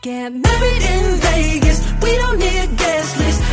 Get married in Vegas, we don't need a guest list.